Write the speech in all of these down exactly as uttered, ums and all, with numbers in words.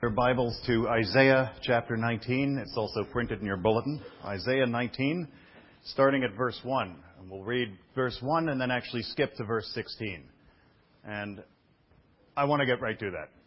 Your Bibles to Isaiah chapter nineteen. It's also printed in your bulletin. Isaiah nineteen, starting at verse one. And we'll read verse one and then actually skip to verse sixteen. And I want to get right to that.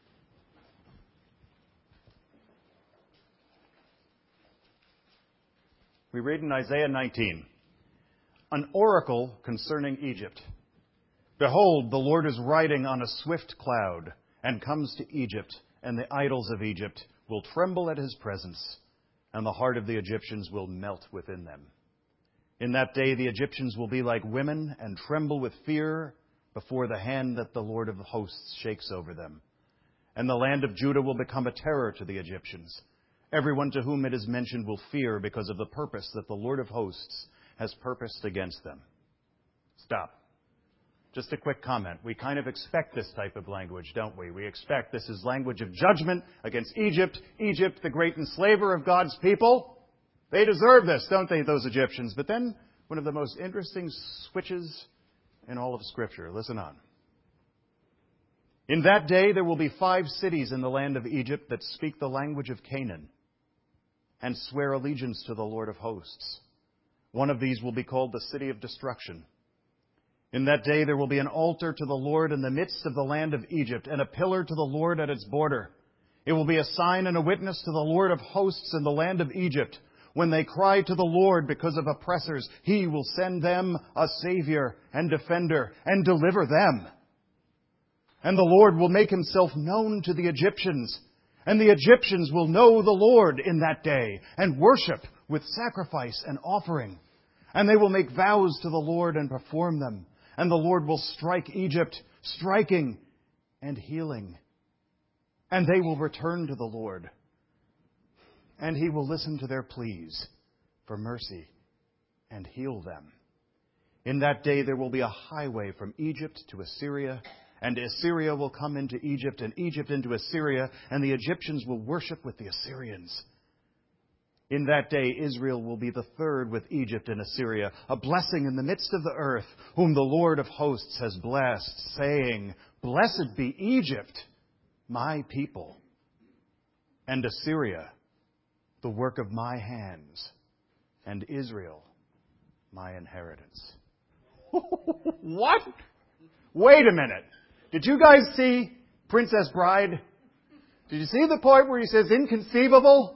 We read in Isaiah nineteen, an oracle concerning Egypt. Behold, the Lord is riding on a swift cloud and comes to Egypt, and the idols of Egypt will tremble at his presence, and the heart of the Egyptians will melt within them. In that day the Egyptians will be like women and tremble with fear before the hand that the Lord of hosts shakes over them. And the land of Judah will become a terror to the Egyptians. Everyone to whom it is mentioned will fear because of the purpose that the Lord of hosts has purposed against them. Stop. Just a quick comment. We kind of expect this type of language, don't we? We expect this is language of judgment against Egypt. Egypt, the great enslaver of God's people. They deserve this, don't they, those Egyptians? But then, one of the most interesting switches in all of Scripture. Listen on. In that day there will be five cities in the land of Egypt that speak the language of Canaan and swear allegiance to the Lord of hosts. One of these will be called the City of Destruction. In that day there will be an altar to the Lord in the midst of the land of Egypt, and a pillar to the Lord at its border. It will be a sign and a witness to the Lord of hosts in the land of Egypt. When they cry to the Lord because of oppressors, He will send them a Savior and Defender and deliver them. And the Lord will make Himself known to the Egyptians, and the Egyptians will know the Lord in that day and worship with sacrifice and offering. And they will make vows to the Lord and perform them. And the Lord will strike Egypt, striking and healing. And they will return to the Lord. And He will listen to their pleas for mercy and heal them. In that day there will be a highway from Egypt to Assyria. And Assyria will come into Egypt, and Egypt into Assyria. And the Egyptians will worship with the Assyrians. In that day, Israel will be the third with Egypt and Assyria, a blessing in the midst of the earth, whom the Lord of hosts has blessed, saying, Blessed be Egypt, my people, and Assyria, the work of my hands, and Israel, my inheritance. What? Wait a minute. Did you guys see Princess Bride? Did you see the part where he says, inconceivable?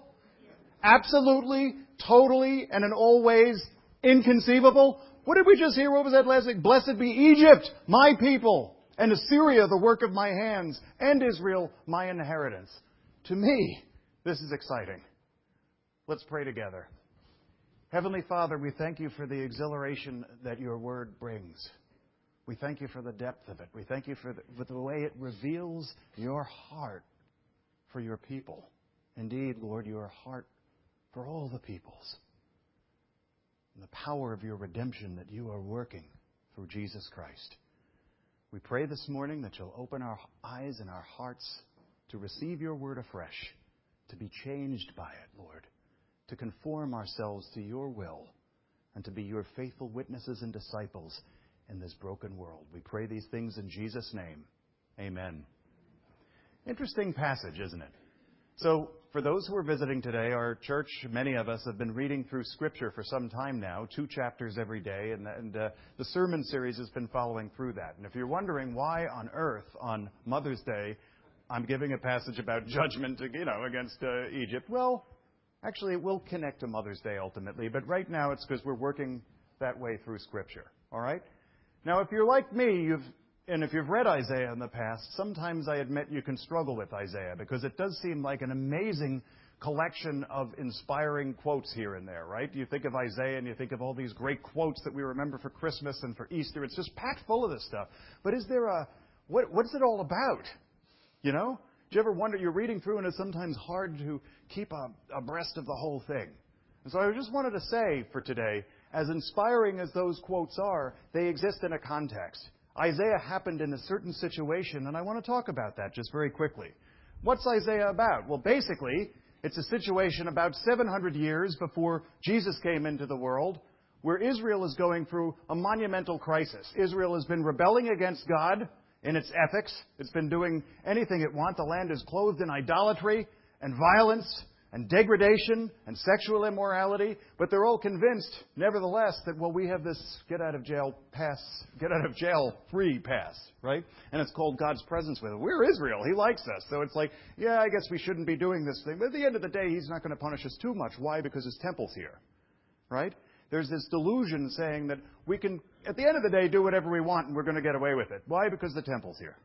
Absolutely, totally, and in all ways inconceivable. What did we just hear? What was that last thing? Blessed be Egypt, my people, and Assyria, the work of my hands, and Israel, my inheritance. To me, this is exciting. Let's pray together. Heavenly Father, we thank You for the exhilaration that Your Word brings. We thank You for the depth of it. We thank You for the, for the way it reveals Your heart for Your people. Indeed, Lord, Your heart for all the peoples. And the power of Your redemption that You are working through Jesus Christ. We pray this morning that You'll open our eyes and our hearts to receive Your word afresh, to be changed by it, Lord, to conform ourselves to Your will, and to be Your faithful witnesses and disciples in this broken world. We pray these things in Jesus' name. Amen. Interesting passage, isn't it? So, for those who are visiting today, our church, many of us have been reading through Scripture for some time now, two chapters every day, and, and uh, the sermon series has been following through that. And if you're wondering why on earth, on Mother's Day, I'm giving a passage about judgment, you know, against uh, Egypt, well, actually it will connect to Mother's Day ultimately, but right now it's because we're working that way through Scripture, all right? Now, if you're like me, you've And if you've read Isaiah in the past, sometimes I admit you can struggle with Isaiah because it does seem like an amazing collection of inspiring quotes here and there, right? You think of Isaiah and you think of all these great quotes that we remember for Christmas and for Easter. It's just packed full of this stuff. But is there a, what, what's it all about? You know? Do you ever wonder, you're reading through and it's sometimes hard to keep a, abreast of the whole thing. And so I just wanted to say for today, as inspiring as those quotes are, they exist in a context. Isaiah happened in a certain situation, and I want to talk about that just very quickly. What's Isaiah about? Well, basically, it's a situation about seven hundred years before Jesus came into the world, where Israel is going through a monumental crisis. Israel has been rebelling against God in its ethics. It's been doing anything it wants. The land is clothed in idolatry and violence and degradation and sexual immorality. But they're all convinced, nevertheless, that, well, we have this get-out-of-jail pass, get-out-of-jail-free pass, right? And it's called God's presence with it. We're Israel. He likes us. So it's like, yeah, I guess we shouldn't be doing this thing. But at the end of the day, He's not going to punish us too much. Why? Because His temple's here, right? There's this delusion saying that we can, at the end of the day, do whatever we want and we're going to get away with it. Why? Because the temple's here.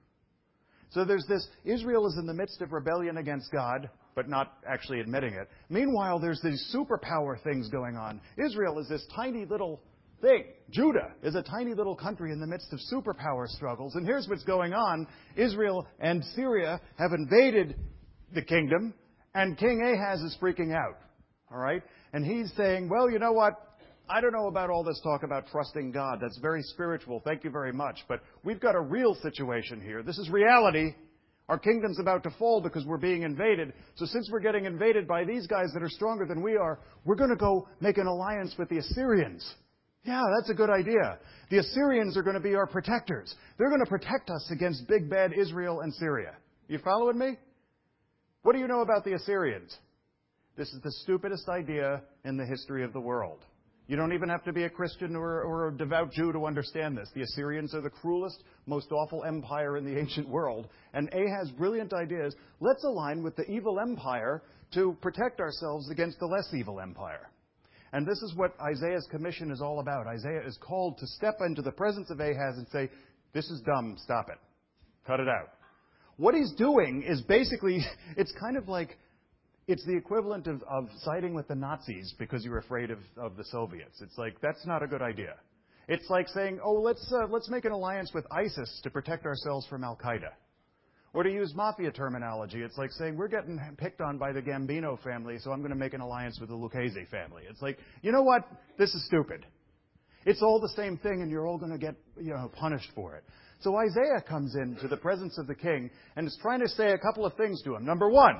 So there's this, Israel is in the midst of rebellion against God, but not actually admitting it. Meanwhile, there's these superpower things going on. Israel is this tiny little thing. Judah is a tiny little country in the midst of superpower struggles. And here's what's going on. Israel and Syria have invaded the kingdom, and King Ahaz is freaking out. All right? And he's saying, well, you know what? I don't know about all this talk about trusting God. That's very spiritual. Thank you very much. But we've got a real situation here. This is reality. Our kingdom's about to fall because we're being invaded. So since we're getting invaded by these guys that are stronger than we are, we're going to go make an alliance with the Assyrians. Yeah, that's a good idea. The Assyrians are going to be our protectors. They're going to protect us against big bad Israel and Syria. You following me? What do you know about the Assyrians? This is the stupidest idea in the history of the world. You don't even have to be a Christian or, or a devout Jew to understand this. The Assyrians are the cruelest, most awful empire in the ancient world. And Ahaz's brilliant idea is, let's align with the evil empire to protect ourselves against the less evil empire. And this is what Isaiah's commission is all about. Isaiah is called to step into the presence of Ahaz and say, this is dumb, stop it. Cut it out. What he's doing is basically, it's kind of like, it's the equivalent of, of siding with the Nazis because you're afraid of, of the Soviets. It's like, that's not a good idea. It's like saying, oh, let's uh, let's make an alliance with ISIS to protect ourselves from Al-Qaeda. Or to use mafia terminology, it's like saying, we're getting picked on by the Gambino family, so I'm going to make an alliance with the Lucchese family. It's like, you know what? This is stupid. It's all the same thing, and you're all going to get, you know, punished for it. So Isaiah comes into the presence of the king and is trying to say a couple of things to him. Number one,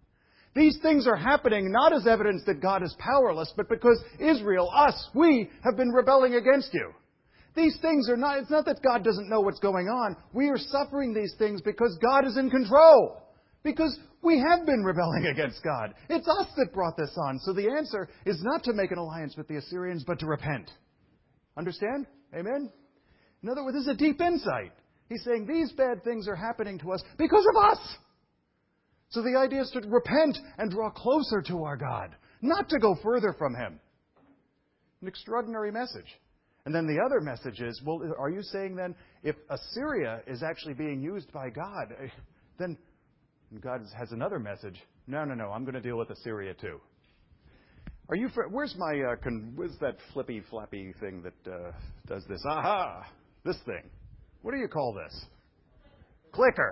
these things are happening not as evidence that God is powerless, but because Israel, us, we have been rebelling against you. These things are not, it's not that God doesn't know what's going on. We are suffering these things because God is in control. Because we have been rebelling against God. It's us that brought this on. So the answer is not to make an alliance with the Assyrians, but to repent. Understand? Amen? In other words, this is a deep insight. He's saying these bad things are happening to us because of us. So the idea is to repent and draw closer to our God, not to go further from Him. An extraordinary message. And then the other message is, well, are you saying then, if Assyria is actually being used by God, then God has another message. No, no, no, I'm going to deal with Assyria too. Are you? Where's my? Uh, con, where's that flippy flappy thing that uh, does this? Aha! This thing. What do you call this? Clicker.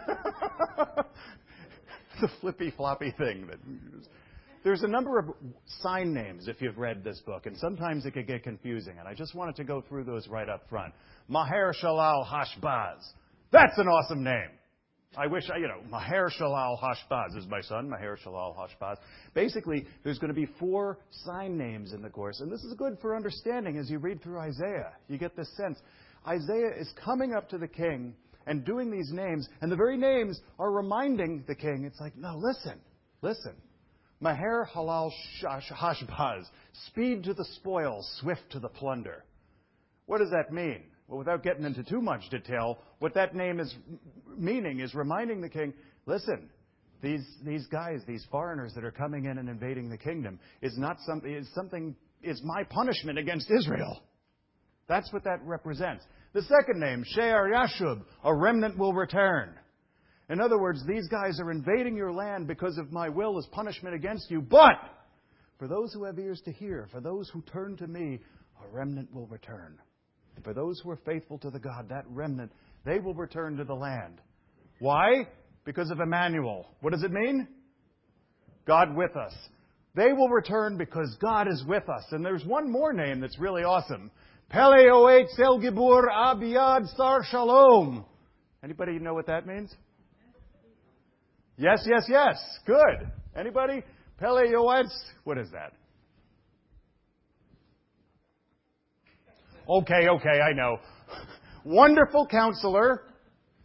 The flippy floppy thing that. There's a number of sign names if you've read this book, and sometimes it can get confusing. And I just wanted to go through those right up front. Maher Shalal Hashbaz. That's an awesome name. I wish, I, you know, Maher Shalal Hashbaz is my son, Maher Shalal Hashbaz. Basically, there's going to be four sign names in the course. And this is good for understanding as you read through Isaiah. You get this sense. Isaiah is coming up to the king and doing these names. And the very names are reminding the king, it's like, no, listen, listen. Maher Halal Hashbaz. Speed to the spoils, swift to the plunder. What does that mean? Well, without getting into too much detail, what that name is meaning is reminding the king, listen, these these guys, these foreigners that are coming in and invading the kingdom is not something is something is my punishment against Israel. That's what that represents. The second name, She'er Yashub, a remnant will return. In other words, these guys are invading your land because of my will as punishment against you. But for those who have ears to hear, for those who turn to me, a remnant will return. For those who are faithful to the God, that remnant, they will return to the land. Why? Because of Emmanuel. What does it mean? God with us. They will return because God is with us. And there's one more name that's really awesome. Pele Oet Sel Gibur Abiyad Sar Shalom. Anybody know what that means? Yes, yes, yes. Good. Anybody? Pele Yoetz. What is that? Okay, okay, I know. Wonderful Counselor,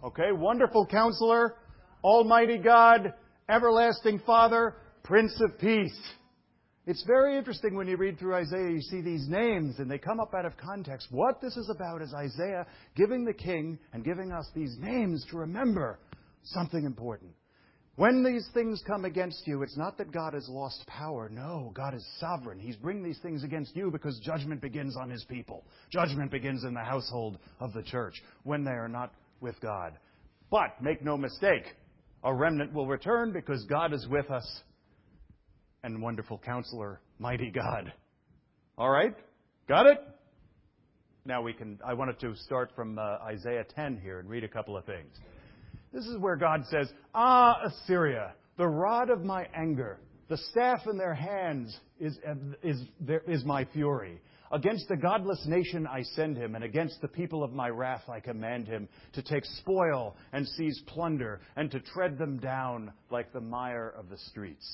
Okay, Wonderful Counselor, Almighty God, Everlasting Father, Prince of Peace. It's very interesting when you read through Isaiah, you see these names and they come up out of context. What this is about is Isaiah giving the king and giving us these names to remember something important. When these things come against you, it's not that God has lost power. No, God is sovereign. He's bringing these things against you because judgment begins on His people. Judgment begins in the household of the church when they are not with God. But make no mistake, a remnant will return because God is with us. And Wonderful Counselor, Mighty God. All right? Got it? Now we can, I wanted to start from uh, Isaiah ten here and read a couple of things. This is where God says, Ah, Assyria, the rod of my anger, the staff in their hands is, is, is, is my fury. Against the godless nation I send him, and against the people of my wrath I command him to take spoil and seize plunder, and to tread them down like the mire of the streets.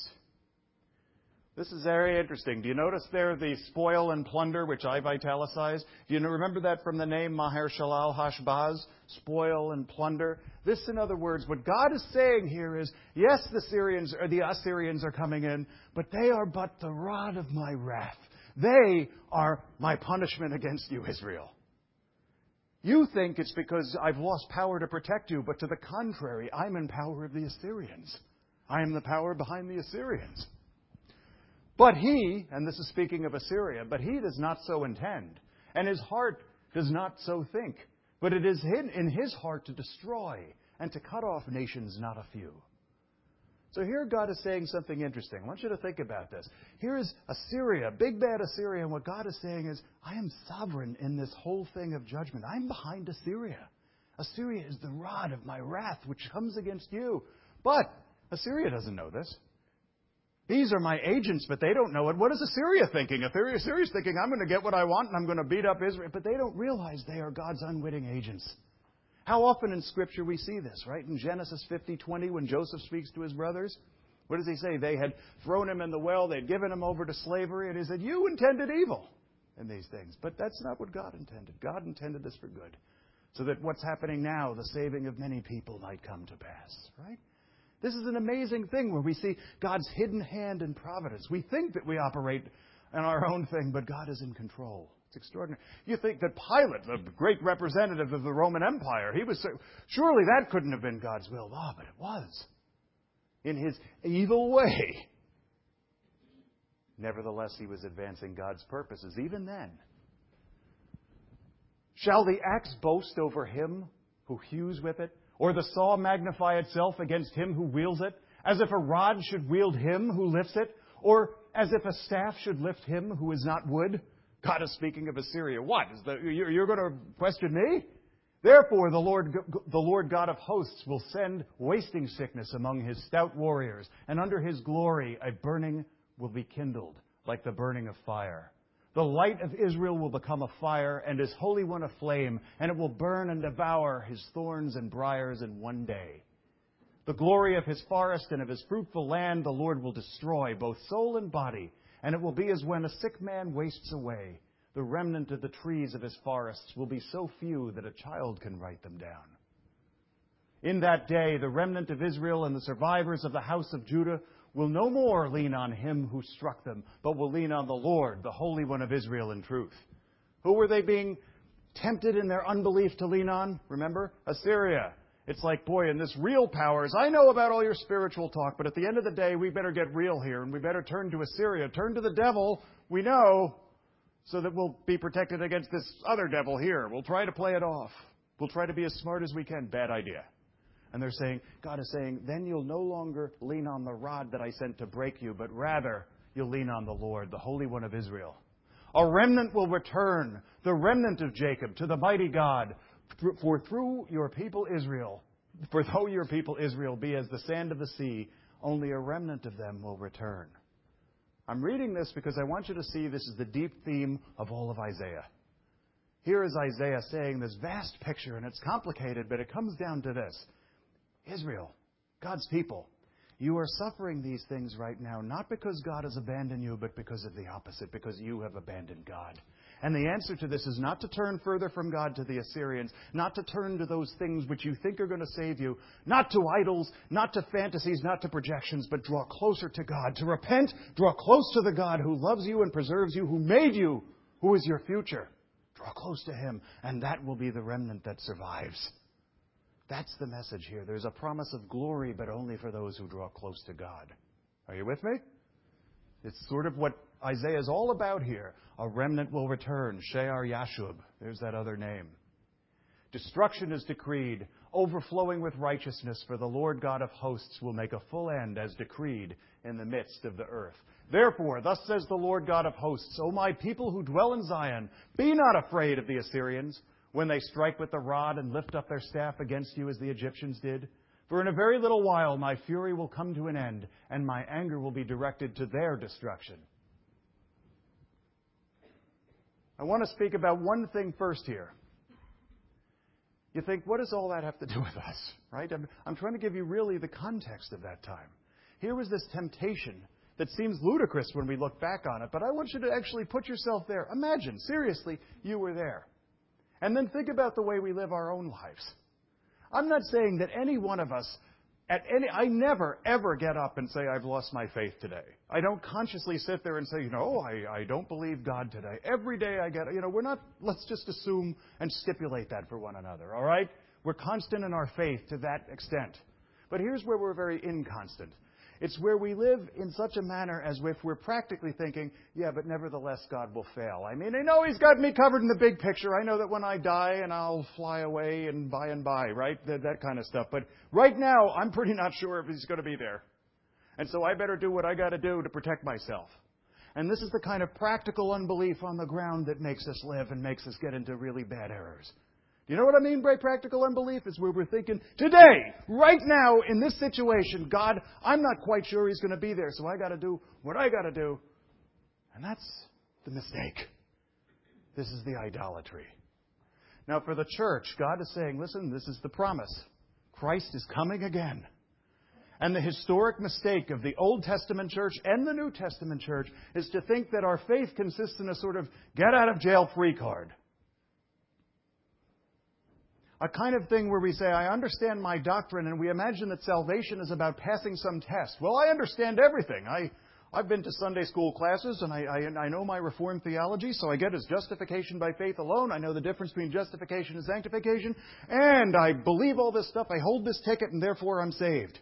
This is very interesting. Do you notice there the spoil and plunder, which I've italicized? Do you remember that from the name Maher Shalal Hashbaz? Spoil and plunder. This, in other words, what God is saying here is, yes, the Syrians or the Assyrians are coming in, but they are but the rod of my wrath. They are my punishment against you, Israel. You think it's because I've lost power to protect you, but to the contrary, I'm in power of the Assyrians. I am the power behind the Assyrians. But he, and this is speaking of Assyria, but he does not so intend, and his heart does not so think. But it is hidden in his heart to destroy and to cut off nations, not a few. So here God is saying something interesting. I want you to think about this. Here is Assyria, big bad Assyria, and what God is saying is, I am sovereign in this whole thing of judgment. I'm behind Assyria. Assyria is the rod of my wrath, which comes against you. But Assyria doesn't know this. These are my agents, but they don't know it. What is Assyria thinking? Assyria is thinking, I'm going to get what I want and I'm going to beat up Israel. But they don't realize they are God's unwitting agents. How often in Scripture we see this, right? In Genesis fifty twenty, when Joseph speaks to his brothers, what does he say? They had thrown him in the well, they'd given him over to slavery, and he said, you intended evil in these things. But that's not what God intended. God intended this for good, so that what's happening now, the saving of many people, might come to pass, right? This is an amazing thing where we see God's hidden hand in providence. We think that we operate in our own thing, but God is in control. It's extraordinary. You think that Pilate, the great representative of the Roman Empire, he was so, surely that couldn't have been God's will. Ah, but it was. In his evil way. Nevertheless, he was advancing God's purposes, even then. Shall the axe boast over him who hews with it? Or the saw magnify itself against him who wields it? As if a rod should wield him who lifts it? Or as if a staff should lift him who is not wood? God is speaking of Assyria. What? Is the, you're going to question me? Therefore, the Lord, the Lord God of hosts will send wasting sickness among his stout warriors, and under his glory a burning will be kindled, like the burning of fire. The light of Israel will become a fire, and his Holy One a flame, and it will burn and devour his thorns and briars in one day. The glory of his forest and of his fruitful land the Lord will destroy, both soul and body, and it will be as when a sick man wastes away. The remnant of the trees of his forests will be so few that a child can write them down. In that day, the remnant of Israel and the survivors of the house of Judah will no more lean on him who struck them, but will lean on the Lord, the Holy One of Israel, in truth. Who were they being tempted in their unbelief to lean on? Remember? Assyria. It's like, boy, in this real powers, I know about all your spiritual talk, but at the end of the day, we better get real here, and we better turn to Assyria, turn to the devil, we know, so that we'll be protected against this other devil here. We'll try to play it off. We'll try to be as smart as we can. Bad idea. And they're saying, God is saying, then you'll no longer lean on the rod that I sent to break you, but rather you'll lean on the Lord, the Holy One of Israel. A remnant will return, the remnant of Jacob, to the mighty God. For through your people Israel, for though your people Israel be as the sand of the sea, only a remnant of them will return. I'm reading this because I want you to see this is the deep theme of all of Isaiah. Here is Isaiah saying this vast picture, and it's complicated, but it comes down to this. Israel, God's people, you are suffering these things right now, not because God has abandoned you, but because of the opposite, because you have abandoned God. And the answer to this is not to turn further from God to the Assyrians, not to turn to those things which you think are going to save you, not to idols, not to fantasies, not to projections, but draw closer to God. To repent, draw close to the God who loves you and preserves you, who made you, who is your future. Draw close to Him, and that will be the remnant that survives. That's the message here. There's a promise of glory, but only for those who draw close to God. Are you with me? It's sort of what Isaiah is all about here. A remnant will return. She'ar Yashub. There's that other name. Destruction is decreed, overflowing with righteousness, for the Lord God of hosts will make a full end as decreed in the midst of the earth. Therefore, thus says the Lord God of hosts, O my people who dwell in Zion, be not afraid of the Assyrians, when they strike with the rod and lift up their staff against you as the Egyptians did. For in a very little while my fury will come to an end, and my anger will be directed to their destruction. I want to speak about one thing first here. You think, what does all that have to do with us? Right? I'm, I'm trying to give you really the context of that time. Here was this temptation that seems ludicrous when we look back on it, but I want you to actually put yourself there. Imagine, seriously, you were there. And then think about the way we live our own lives. I'm not saying that any one of us, at any, I never, ever get up and say, I've lost my faith today. I don't consciously sit there and say, you know, I, I don't believe God today. Every day I get, you know, we're not, let's just assume and stipulate that for one another, all right? We're constant in our faith to that extent. But here's where we're very inconstant. It's where we live in such a manner as if we're practically thinking, yeah, but nevertheless God will fail. I mean, I know He's got me covered in the big picture. I know that when I die and I'll fly away and by and by, right? That, that kind of stuff. But right now, I'm pretty not sure if He's going to be there. And so I better do what I got to do to protect myself. And this is the kind of practical unbelief on the ground that makes us live and makes us get into really bad errors. You know what I mean by practical unbelief? It's where we're thinking, today, right now, in this situation, God, I'm not quite sure He's going to be there, so I got to do what I got to do. And that's the mistake. This is the idolatry. Now, for the church, God is saying, listen, this is the promise. Christ is coming again. And the historic mistake of the Old Testament church and the New Testament church is to think that our faith consists in a sort of get-out-of-jail-free card. A kind of thing where we say, I understand my doctrine, and we imagine that salvation is about passing some test. Well, I understand everything. I, I've been to Sunday school classes, and I, I, I know my Reformed theology, so I get it's justification by faith alone. I know the difference between justification and sanctification, and I believe all this stuff. I hold this ticket, and therefore I'm saved.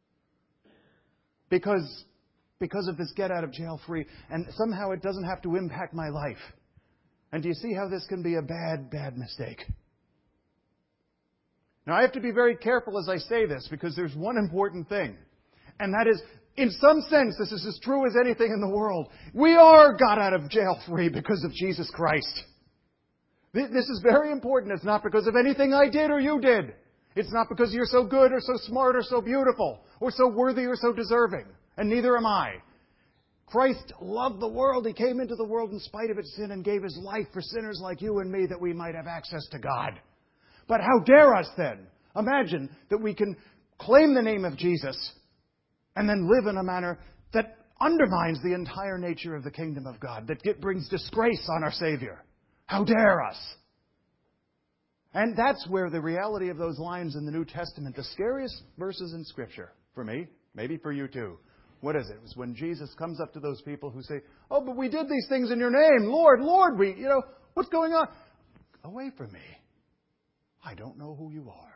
Because, because of this get-out-of-jail-free, and somehow it doesn't have to impact my life. And do you see how this can be a bad, bad mistake? Now, I have to be very careful as I say this, because there's one important thing. And that is, in some sense, this is as true as anything in the world. We are got out of jail free because of Jesus Christ. This is very important. It's not because of anything I did or you did. It's not because you're so good or so smart or so beautiful or so worthy or so deserving. And neither am I. Christ loved the world. He came into the world in spite of its sin and gave His life for sinners like you and me that we might have access to God. But how dare us then imagine that we can claim the name of Jesus and then live in a manner that undermines the entire nature of the kingdom of God, that brings disgrace on our Savior. How dare us? And that's where the reality of those lines in the New Testament, the scariest verses in Scripture, for me, maybe for you too. What is it? It was when Jesus comes up to those people who say, oh, but we did these things in your name. Lord, Lord, we, you know, what's going on? Away from me. I don't know who you are.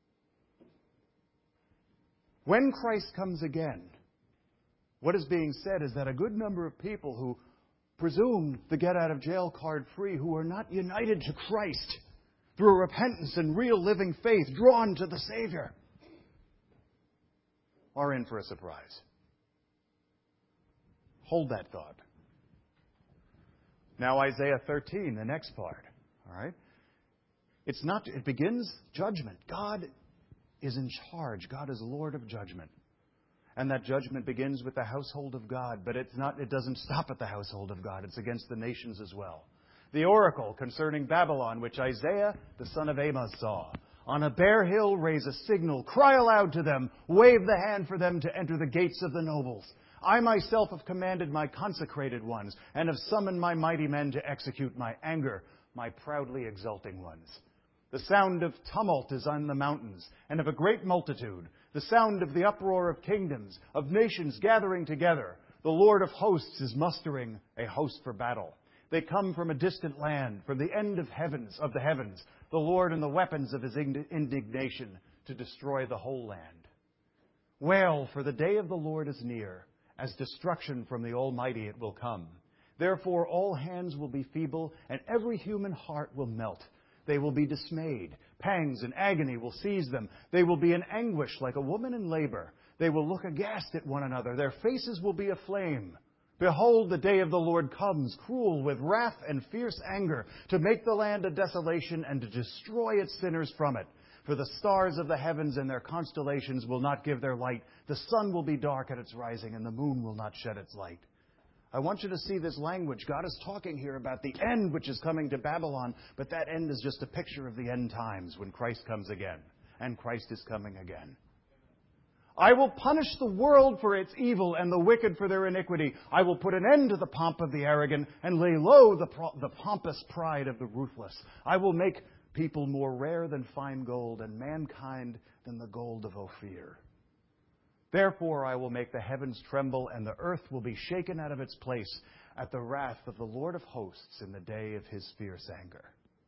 When Christ comes again, what is being said is that a good number of people who presume the get-out-of-jail card free, who are not united to Christ through repentance and real living faith, drawn to the Savior, are in for a surprise. Hold that thought. Now Isaiah thirteen, the next part. All right? It's not, it begins judgment. God is in charge. God is Lord of judgment. And that judgment begins with the household of God. But it's not, it doesn't stop at the household of God. It's against the nations as well. The oracle concerning Babylon, which Isaiah, the son of Amos, saw. On a bare hill raise a signal. Cry aloud to them. Wave the hand for them to enter the gates of the nobles. I myself have commanded my consecrated ones, and have summoned my mighty men to execute my anger, my proudly exulting ones. The sound of tumult is on the mountains, and of a great multitude, the sound of the uproar of kingdoms, of nations gathering together. The Lord of hosts is mustering a host for battle. They come from a distant land, from the end of heavens, of the heavens, the Lord and the weapons of his indignation to destroy the whole land. Wail, for the day of the Lord is near. As destruction from the Almighty it will come. Therefore all hands will be feeble, and every human heart will melt. They will be dismayed. Pangs and agony will seize them. They will be in anguish like a woman in labor. They will look aghast at one another. Their faces will be aflame. Behold, the day of the Lord comes, cruel with wrath and fierce anger, to make the land a desolation and to destroy its sinners from it. For the stars of the heavens and their constellations will not give their light. The sun will be dark at its rising, and the moon will not shed its light. I want you to see this language. God is talking here about the end which is coming to Babylon, but that end is just a picture of the end times when Christ comes again, and Christ is coming again. I will punish the world for its evil and the wicked for their iniquity. I will put an end to the pomp of the arrogant and lay low the, pro- the pompous pride of the ruthless. I will make people more rare than fine gold and mankind than the gold of Ophir. Therefore I will make the heavens tremble and the earth will be shaken out of its place at the wrath of the Lord of hosts in the day of his fierce anger.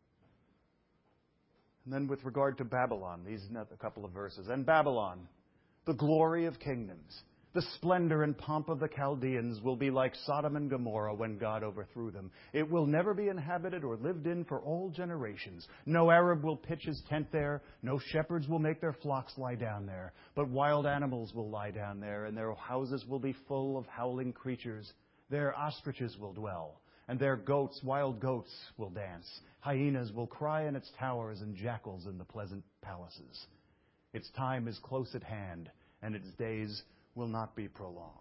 And then with regard to Babylon, these are a couple of verses. And Babylon, the glory of kingdoms, the splendor and pomp of the Chaldeans will be like Sodom and Gomorrah when God overthrew them. It will never be inhabited or lived in for all generations. No Arab will pitch his tent there. No shepherds will make their flocks lie down there. But wild animals will lie down there, and their houses will be full of howling creatures. There ostriches will dwell, and their goats, wild goats, will dance. Hyenas will cry in its towers, and jackals in the pleasant palaces. Its time is close at hand, and its days will not be prolonged.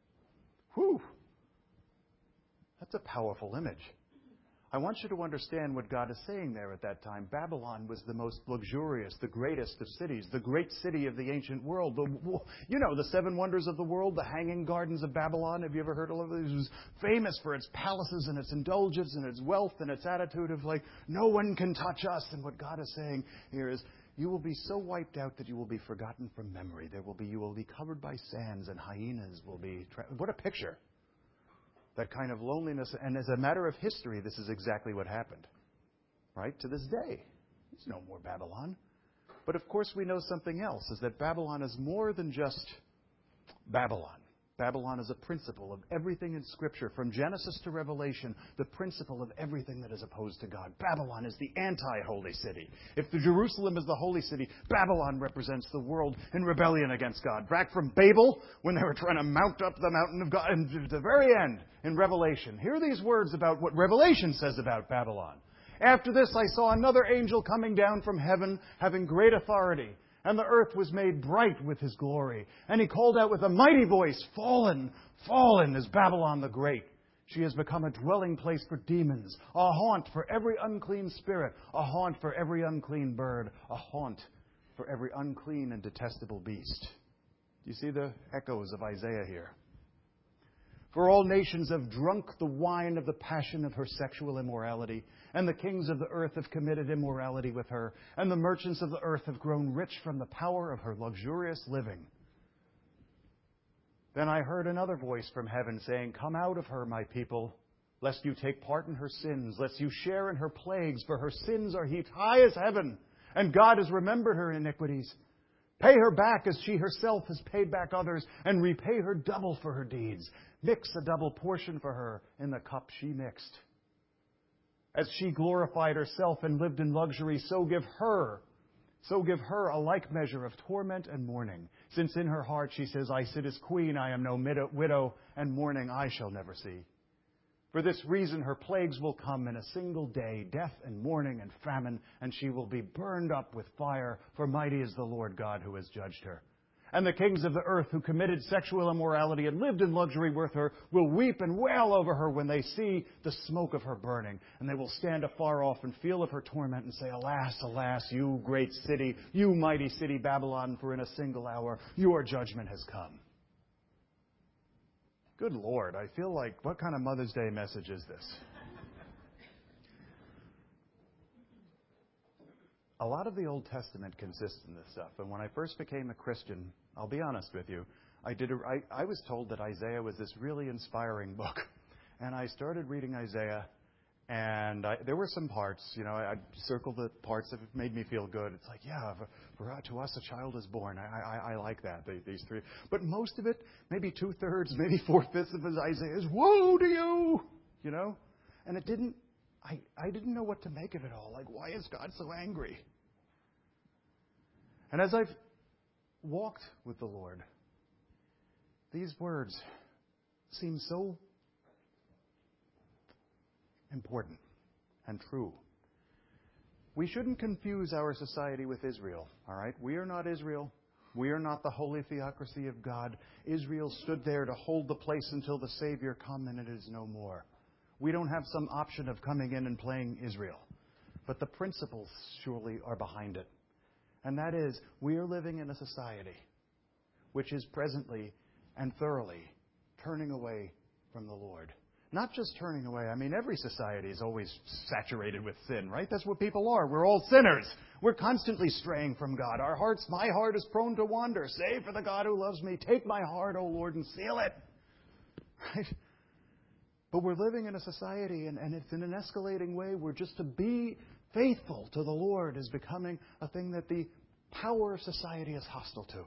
Whew! That's a powerful image. I want you to understand what God is saying there at that time. Babylon was the most luxurious, the greatest of cities, the great city of the ancient world. The, you know, the seven wonders of the world, the hanging gardens of Babylon. Have you ever heard of these? It was famous for its palaces and its indulgence and its wealth and its attitude of like, no one can touch us. And what God is saying here is, you will be so wiped out that you will be forgotten from memory. There will be, you will be covered by sands, and hyenas will be. Tra- what a picture! That kind of loneliness, and as a matter of history, this is exactly what happened. Right to this day, there's no more Babylon. But of course, we know something else: is that Babylon is more than just Babylon. Babylon is a principle of everything in Scripture, from Genesis to Revelation, the principle of everything that is opposed to God. Babylon is the anti-holy city. If the Jerusalem is the holy city, Babylon represents the world in rebellion against God. Back from Babel, when they were trying to mount up the mountain of God, and to the very end, in Revelation. Hear these words about what Revelation says about Babylon. After this, I saw another angel coming down from heaven, having great authority. And the earth was made bright with his glory. And he called out with a mighty voice, Fallen, fallen is Babylon the Great. She has become a dwelling place for demons, a haunt for every unclean spirit, a haunt for every unclean bird, a haunt for every unclean and detestable beast. Do you see the echoes of Isaiah here? For all nations have drunk the wine of the passion of her sexual immorality, and the kings of the earth have committed immorality with her, and the merchants of the earth have grown rich from the power of her luxurious living. Then I heard another voice from heaven saying, Come out of her, my people, lest you take part in her sins, lest you share in her plagues, for her sins are heaped high as heaven, and God has remembered her iniquities. Pay her back as she herself has paid back others, and repay her double for her deeds. Mix a double portion for her in the cup she mixed. As she glorified herself and lived in luxury, so give her, so give her a like measure of torment and mourning. Since in her heart she says, I sit as queen, I am no widow, and mourning I shall never see. For this reason her plagues will come in a single day, death and mourning and famine, and she will be burned up with fire, for mighty is the Lord God who has judged her. And the kings of the earth who committed sexual immorality and lived in luxury with her will weep and wail over her when they see the smoke of her burning. And they will stand afar off and feel of her torment and say, Alas, alas, you great city, you mighty city Babylon, for in a single hour your judgment has come. Good Lord, I feel like, what kind of Mother's Day message is this? A lot of the Old Testament consists in this stuff. And when I first became a Christian, I'll be honest with you, I did. A, I, I was told that Isaiah was this really inspiring book. And I started reading Isaiah, and I, there were some parts, you know, I, I circled the parts that made me feel good. It's like, yeah, for, for to us a child is born. I, I, I like that, these three. But most of it, maybe two-thirds, maybe four-fifths of Isaiah is, woe to you, you know? And it didn't, I, I didn't know what to make of it all. Like, why is God so angry? And as I've walked with the Lord, these words seem so important and true. We shouldn't confuse our society with Israel, all right? We are not Israel. We are not the holy theocracy of God. Israel stood there to hold the place until the Savior come, and it is no more. We don't have some option of coming in and playing Israel. But the principles surely are behind it. And that is, we are living in a society which is presently and thoroughly turning away from the Lord. Not just turning away. I mean, every society is always saturated with sin, right? That's what people are. We're all sinners. We're constantly straying from God. Our hearts, my heart is prone to wander. Save for the God who loves me. Take my heart, O Lord, and seal it. Right? But we're living in a society, and, and it's in an escalating way where just to be faithful to the Lord is becoming a thing that the power of society is hostile to.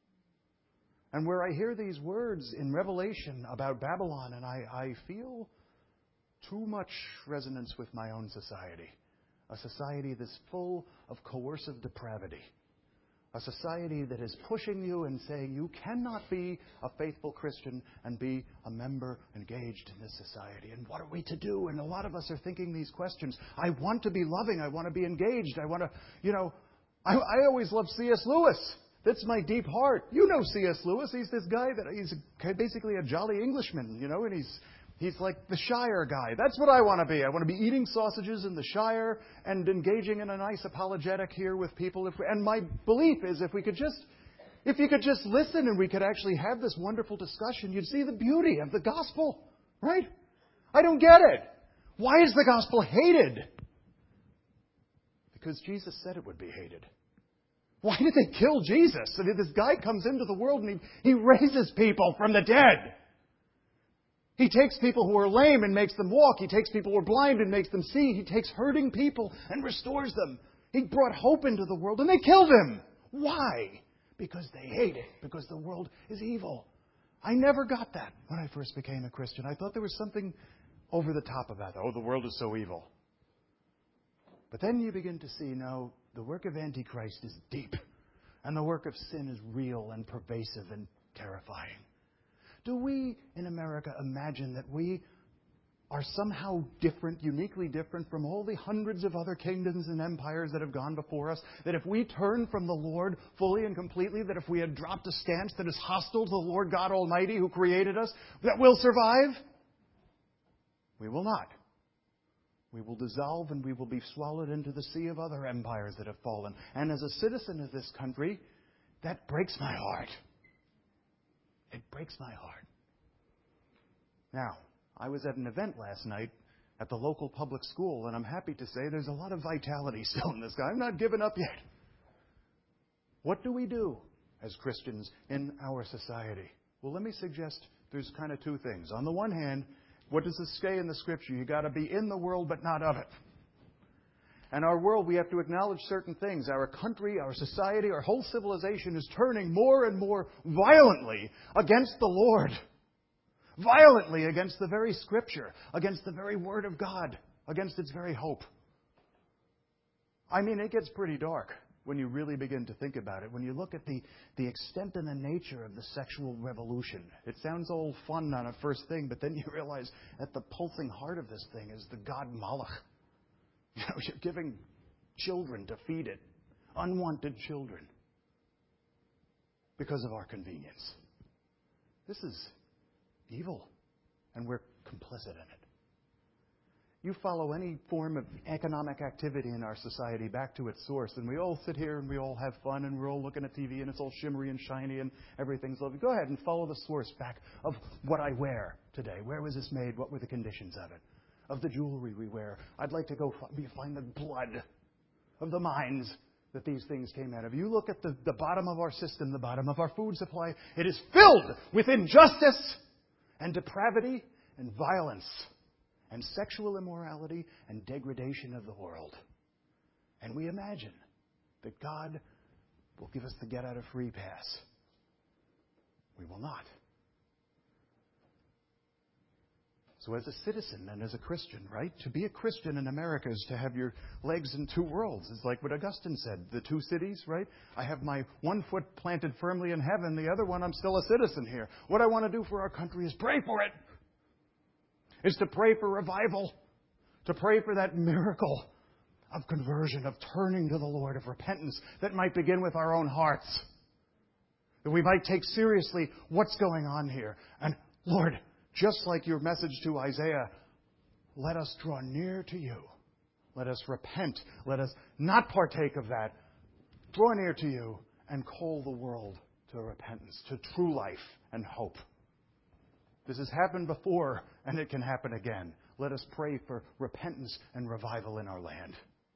And where I hear these words in Revelation about Babylon, and I, I feel too much resonance with my own society. A society that's full of coercive depravity. A society that is pushing you and saying you cannot be a faithful Christian and be a member engaged in this society. And what are we to do? And a lot of us are thinking these questions. I want to be loving. I want to be engaged. I want to, you know, I, I always loved C S Lewis. That's my deep heart. You know C S Lewis. He's this guy that he's basically a jolly Englishman, you know, and he's he's like the Shire guy. That's what I want to be. I want to be eating sausages in the Shire and engaging in a nice apologetic here with people. If we, and my belief is if we could just, if you could just listen and we could actually have this wonderful discussion, you'd see the beauty of the gospel, right? I don't get it. Why is the gospel hated? Because Jesus said it would be hated. Why did they kill Jesus? I mean, this guy comes into the world and he, he raises people from the dead. He takes people who are lame and makes them walk. He takes people who are blind and makes them see. He takes hurting people and restores them. He brought hope into the world and they killed him. Why? Because they hate it. Because the world is evil. I never got that when I first became a Christian. I thought there was something over the top of that. Oh, the world is so evil. But then you begin to see, no, the work of Antichrist is deep. And the work of sin is real and pervasive and terrifying. Do we in America imagine that we are somehow different, uniquely different from all the hundreds of other kingdoms and empires that have gone before us? That if we turn from the Lord fully and completely, that if we had dropped a stance that is hostile to the Lord God Almighty who created us, that we'll survive? We will not. We will dissolve and we will be swallowed into the sea of other empires that have fallen. And as a citizen of this country, that breaks my heart. It breaks my heart. Now, I was at an event last night at the local public school, and I'm happy to say there's a lot of vitality still in this guy. I'm not given up yet. What do we do as Christians in our society? Well, let me suggest there's kind of two things. On the one hand, what does this say in the Scripture? You've got to be in the world, but not of it. And our world, we have to acknowledge certain things. Our country, our society, our whole civilization is turning more and more violently against the Lord. Violently against the very Scripture, against the very Word of God, against its very hope. I mean, it gets pretty dark when you really begin to think about it. When you look at the, the extent and the nature of the sexual revolution. It sounds all fun on a first thing, but then you realize at the pulsing heart of this thing is the god Moloch. You know, you're giving children to feed it. Unwanted children. Because of our convenience. This is evil. And we're complicit in it. You follow any form of economic activity in our society back to its source, and we all sit here and we all have fun and we're all looking at T V and it's all shimmery and shiny and everything's lovely. Go ahead and follow the source back of what I wear today. Where was this made? What were the conditions of it? Of the jewelry we wear. I'd like to go find the blood of the mines that these things came out of. You look at the, the bottom of our system, the bottom of our food supply, it is filled with injustice and depravity and violence and sexual immorality and degradation of the world. And we imagine that God will give us the get-out-of-free pass. We will not. So as a citizen and as a Christian, right? To be a Christian in America is to have your legs in two worlds. It's like what Augustine said, the two cities, right? I have my one foot planted firmly in heaven, the other one I'm still a citizen here. What I want to do for our country is pray for it. Is to pray for revival. To pray for that miracle of conversion, of turning to the Lord, of repentance that might begin with our own hearts. That we might take seriously what's going on here. And Lord, just like your message to Isaiah, let us draw near to you. Let us repent. Let us not partake of that. Draw near to you and call the world to repentance, to true life and hope. This has happened before, and it can happen again. Let us pray for repentance and revival in our land.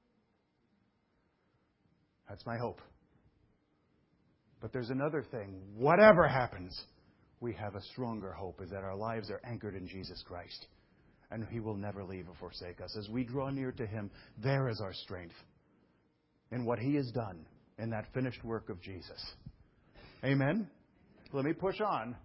That's my hope. But there's another thing. Whatever happens, we have a stronger hope, is that our lives are anchored in Jesus Christ. And He will never leave or forsake us. As we draw near to Him, there is our strength in what He has done in that finished work of Jesus. Amen? Let me push on.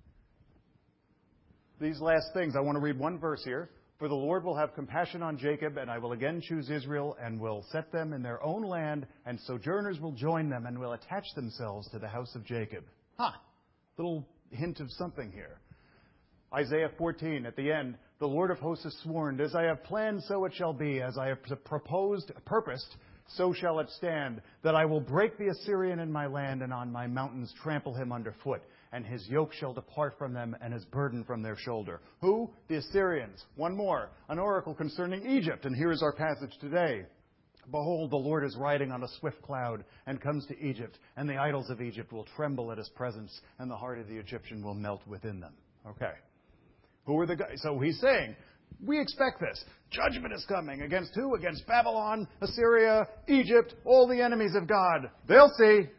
These last things, I want to read one verse here. For the Lord will have compassion on Jacob, and I will again choose Israel, and will set them in their own land, and sojourners will join them, and will attach themselves to the house of Jacob. Ha! Huh. Little hint of something here. Isaiah fourteen, at the end, the Lord of hosts has sworn, as I have planned, so it shall be. As I have proposed, purposed, so shall it stand, that I will break the Assyrian in my land, and on my mountains trample him underfoot. And his yoke shall depart from them, and his burden from their shoulder. Who? The Assyrians. One more. An oracle concerning Egypt. And here is our passage today. Behold, the Lord is riding on a swift cloud, and comes to Egypt. And the idols of Egypt will tremble at His presence, and the heart of the Egyptian will melt within them. Okay. Who are the guys? So He's saying, we expect this. Judgment is coming. Against who? Against Babylon, Assyria, Egypt, all the enemies of God. They'll see.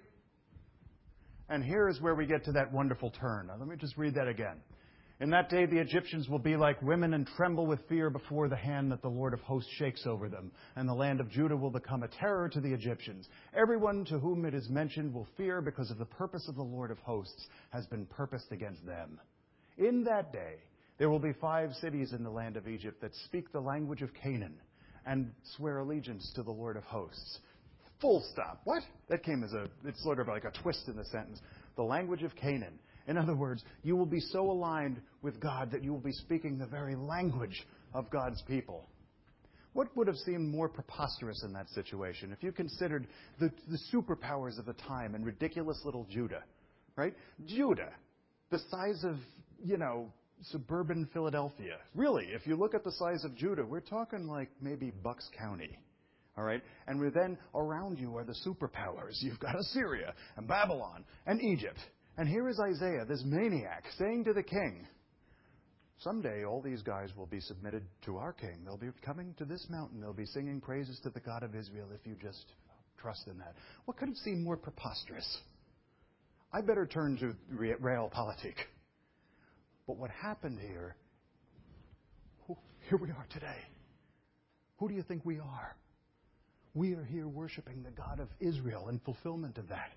And here is where we get to that wonderful turn. Now, let me just read that again. In that day, the Egyptians will be like women and tremble with fear before the hand that the Lord of hosts shakes over them. And the land of Judah will become a terror to the Egyptians. Everyone to whom it is mentioned will fear because of the purpose of the Lord of hosts has been purposed against them. In that day, there will be five cities in the land of Egypt that speak the language of Canaan and swear allegiance to the Lord of hosts. Full stop. What? That came as a, it's sort of like a twist in the sentence. The language of Canaan. In other words, you will be so aligned with God that you will be speaking the very language of God's people. What would have seemed more preposterous in that situation if you considered the, the superpowers of the time and ridiculous little Judah, right? Judah, the size of, you know, suburban Philadelphia. Really, if you look at the size of Judah, we're talking like maybe Bucks County. All right? And then around you are the superpowers. You've got Assyria and Babylon and Egypt. And here is Isaiah, this maniac, saying to the king, someday all these guys will be submitted to our king. They'll be coming to this mountain. They'll be singing praises to the God of Israel if you just trust in that. What could have seemed more preposterous? I better turn to realpolitik. But what happened here, here we are today. Who do you think we are? We are here worshiping the God of Israel in fulfillment of that.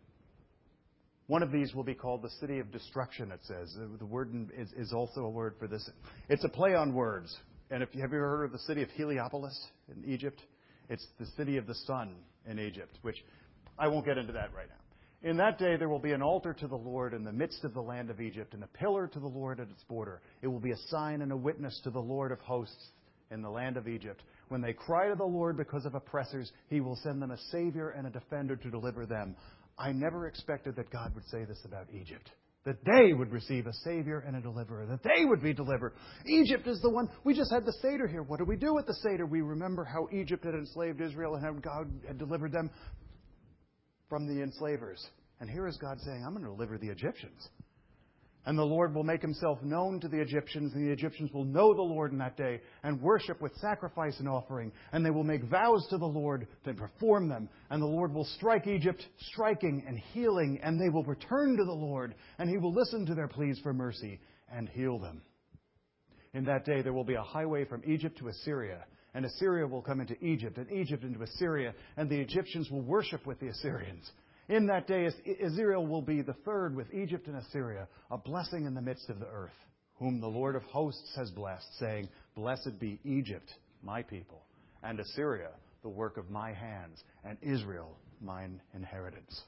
One of these will be called the city of destruction, it says. The word is, is also a word for this. It's a play on words. And if you have you ever heard of the city of Heliopolis in Egypt? It's the city of the sun in Egypt, which I won't get into that right now. In that day there will be an altar to the Lord in the midst of the land of Egypt, and a pillar to the Lord at its border. It will be a sign and a witness to the Lord of hosts in the land of Egypt. When they cry to the Lord because of oppressors, He will send them a Savior and a defender to deliver them. I never expected that God would say this about Egypt. that they would receive a Savior and a deliverer, that they would be delivered. Egypt is the one. We just had the Seder here. What do we do with the Seder? We remember how Egypt had enslaved Israel and how God had delivered them from the enslavers. And here is God saying, I'm going to deliver the Egyptians. And the Lord will make himself known to the Egyptians, and the Egyptians will know the Lord in that day and worship with sacrifice and offering. And they will make vows to the Lord to perform them. And the Lord will strike Egypt, striking and healing, and they will return to the Lord, and he will listen to their pleas for mercy and heal them. In that day there will be a highway from Egypt to Assyria, and Assyria will come into Egypt, and Egypt into Assyria, and the Egyptians will worship with the Assyrians. In that day, Israel will be the third with Egypt and Assyria, a blessing in the midst of the earth, whom the Lord of hosts has blessed, saying, Blessed be Egypt, my people, and Assyria, the work of my hands, and Israel, mine inheritance.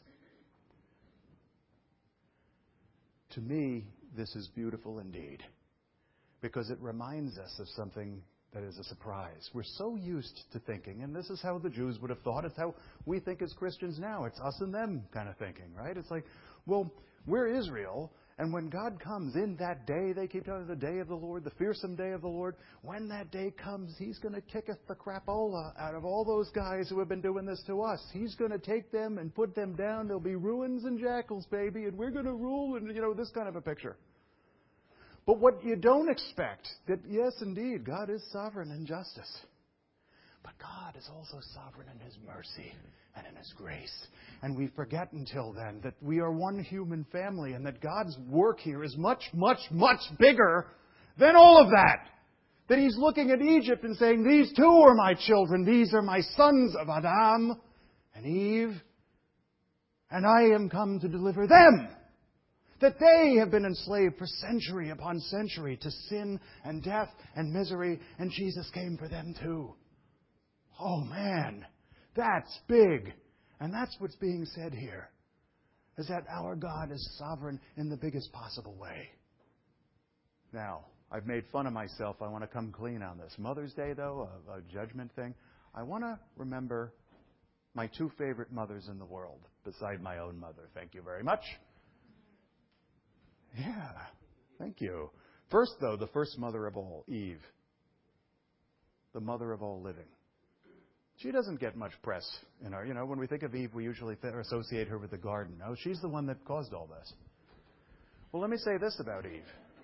To me, this is beautiful indeed, because it reminds us of something that is a surprise. We're so used to thinking, and this is how the Jews would have thought. It's how we think as Christians now. It's us and them kind of thinking, right? It's like, well, we're Israel, and when God comes in that day, they keep talking about the day of the Lord, the fearsome day of the Lord. When that day comes, he's going to kicketh the crapola out of all those guys who have been doing this to us. He's going to take them and put them down. There'll be ruins and jackals, baby, and we're going to rule, and, you know, this kind of a picture. But what you don't expect, that yes, indeed, God is sovereign in justice. But God is also sovereign in his mercy and in his grace. And we forget until then that we are one human family and that God's work here is much, much, much bigger than all of that. That he's looking at Egypt and saying, these too are my children. These are my sons of Adam and Eve. And I am come to deliver them. That they have been enslaved for century upon century to sin and death and misery, and Jesus came for them too. Oh man, that's big. And that's what's being said here, is that our God is sovereign in the biggest possible way. Now, I've made fun of myself. I want to come clean on this. Mother's Day, though, a, a judgment thing. I want to remember my two favorite mothers in the world, beside my own mother. Thank you very much. Yeah, thank you. First, though, the first mother of all, Eve. The mother of all living. She doesn't get much press in our, you know, when we think of Eve, we usually associate her with the garden. No, she's the one that caused all this. Well, let me say this about Eve.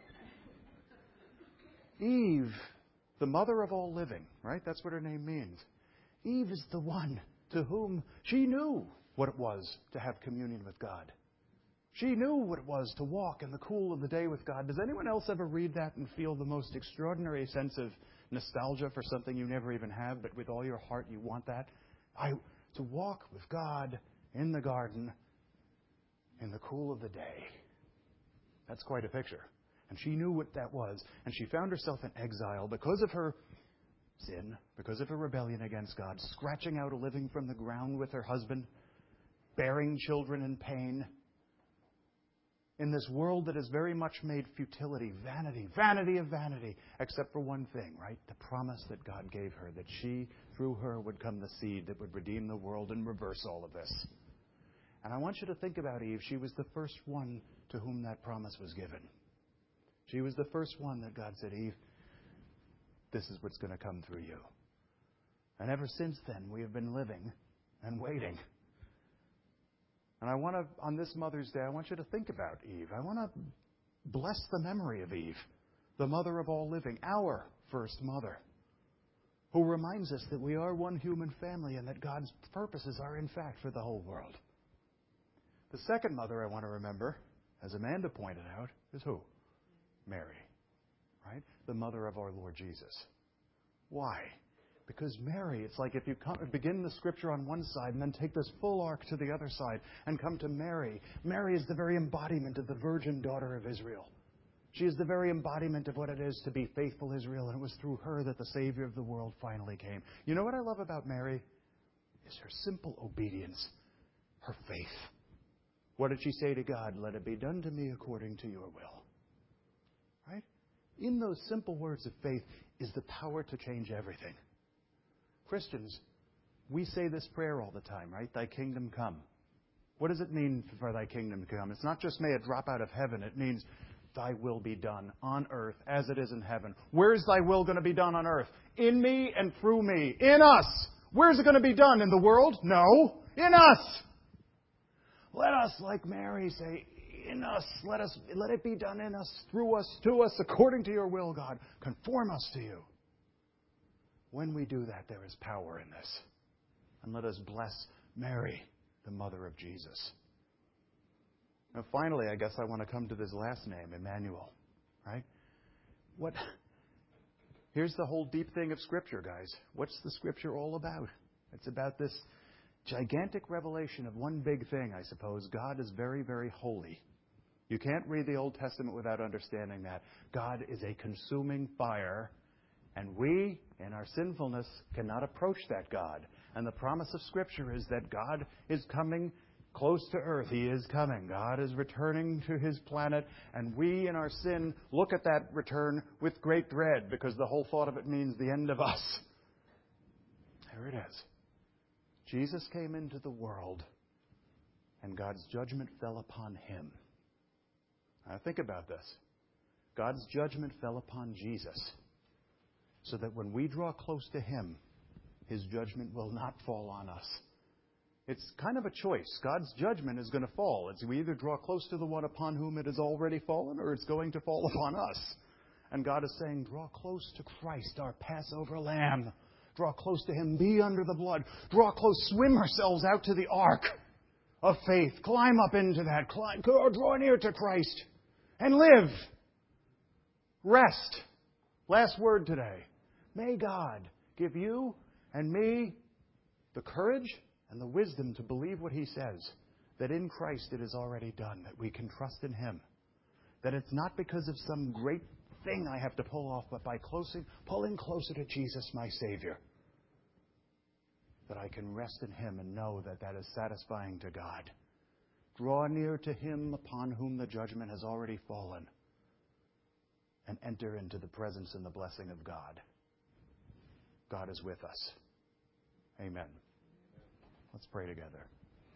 Eve, the mother of all living, right? That's what her name means. Eve is the one to whom she knew what it was to have communion with God. She knew what it was to walk in the cool of the day with God. Does anyone else ever read that and feel the most extraordinary sense of nostalgia for something you never even have, but with all your heart you want that? I, to walk with God in the garden in the cool of the day. That's quite a picture. And she knew what that was. And she found herself in exile because of her sin, because of her rebellion against God, scratching out a living from the ground with her husband, bearing children in pain. In this world that has very much made futility, vanity, vanity of vanity, except for one thing, right? The promise that God gave her, that she, through her, would come the seed that would redeem the world and reverse all of this. And I want you to think about Eve. She was the first one to whom that promise was given. She was the first one that God said, Eve, this is what's going to come through you. And ever since then, we have been living and waiting. And I want to, on this Mother's Day, I want you to think about Eve. I want to bless the memory of Eve, the mother of all living, our first mother, who reminds us that we are one human family and that God's purposes are, in fact, for the whole world. The second mother I want to remember, as Amanda pointed out, is who? Mary, right? The mother of our Lord Jesus. Why? Because Mary, it's like if you come, begin the Scripture on one side and then take this full arc to the other side and come to Mary. Mary is the very embodiment of the virgin daughter of Israel. She is the very embodiment of what it is to be faithful Israel, and it was through her that the Savior of the world finally came. You know what I love about Mary? Is her simple obedience, her faith. What did she say to God? Let it be done to me according to your will. Right? In those simple words of faith is the power to change everything. Christians, we say this prayer all the time, right? Thy kingdom come. What does it mean for thy kingdom to come? It's not just may it drop out of heaven. It means thy will be done on earth as it is in heaven. Where's thy will going to be done on earth? In me and through me. In us. Where's it going to be done? In the world? No. In us. Let us, like Mary, say, in us. Let us. Let it be done in us, through us, to us, according to your will, God. Conform us to you. When we do that, there is power in this. And let us bless Mary, the mother of Jesus. Now, finally, I guess I want to come to this last name, Emmanuel. Right? What? Here's the whole deep thing of Scripture, guys. What's the Scripture all about? It's about this gigantic revelation of one big thing, I suppose. God is very, very holy. You can't read the Old Testament without understanding that. God is a consuming fire, and we, in our sinfulness, cannot approach that God. And the promise of Scripture is that God is coming close to earth. He is coming. God is returning to His planet. And we, in our sin, look at that return with great dread, because the whole thought of it means the end of us. There it is. Jesus came into the world, and God's judgment fell upon Him. Now think about this. God's judgment fell upon Jesus, so that when we draw close to Him, His judgment will not fall on us. It's kind of a choice. God's judgment is going to fall. It's we either draw close to the one upon whom it has already fallen, or it's going to fall upon us. And God is saying, draw close to Christ, our Passover Lamb. Draw close to Him. Be under the blood. Draw close. Swim ourselves out to the ark of faith. Climb up into that. Climb, draw near to Christ. And live. Rest. Last word today. May God give you and me the courage and the wisdom to believe what He says, that in Christ it is already done, that we can trust in Him, that it's not because of some great thing I have to pull off, but by closing, pulling closer to Jesus, my Savior, that I can rest in Him and know that that is satisfying to God. Draw near to Him upon whom the judgment has already fallen, and enter into the presence and the blessing of God. God is with us. Amen. Let's pray together.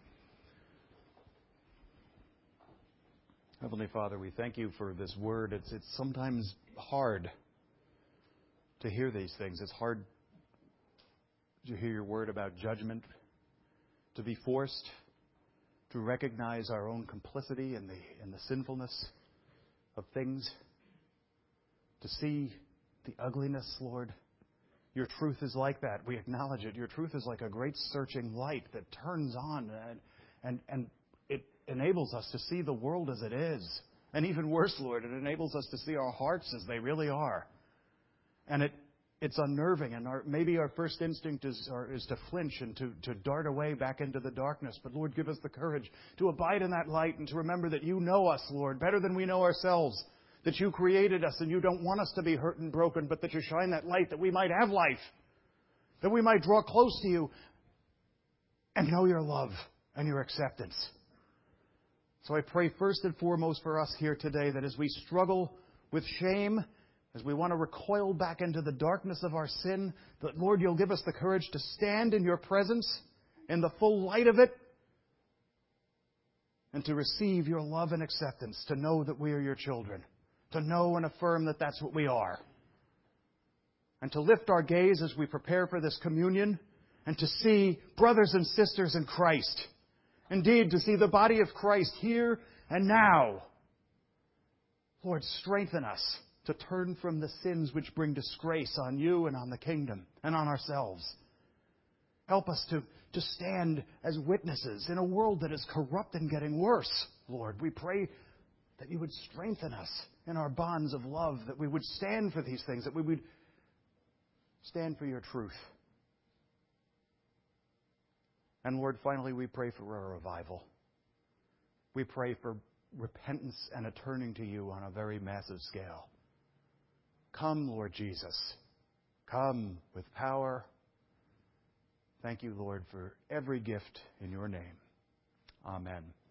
Heavenly Father, we thank You for this word. It's, it's sometimes hard to hear these things. It's hard to hear Your word about judgment, to be forced to recognize our own complicity in the, in the sinfulness of things, to see the ugliness, Lord. Your truth is like that. We acknowledge it. Your truth is like a great searching light that turns on and, and, and it enables us to see the world as it is. And even worse, Lord, it enables us to see our hearts as they really are. And it it's unnerving. And our, maybe our first instinct is, or, is to flinch and to, to dart away back into the darkness. But Lord, give us the courage to abide in that light and to remember that You know us, Lord, better than we know ourselves. That You created us and You don't want us to be hurt and broken, but that You shine that light that we might have life. That we might draw close to You and know Your love and Your acceptance. So I pray first and foremost for us here today that as we struggle with shame, as we want to recoil back into the darkness of our sin, that, Lord, You'll give us the courage to stand in Your presence in the full light of it and to receive Your love and acceptance, to know that we are Your children. To know and affirm that that's what we are. And to lift our gaze as we prepare for this communion and to see brothers and sisters in Christ. Indeed, to see the body of Christ here and now. Lord, strengthen us to turn from the sins which bring disgrace on You and on the kingdom and on ourselves. Help us to, to stand as witnesses in a world that is corrupt and getting worse. Lord, we pray that You would strengthen us in our bonds of love, that we would stand for these things, that we would stand for Your truth. And Lord, finally, we pray for a revival. We pray for repentance and a turning to You on a very massive scale. Come, Lord Jesus. Come with power. Thank You, Lord, for every gift in Your name. Amen.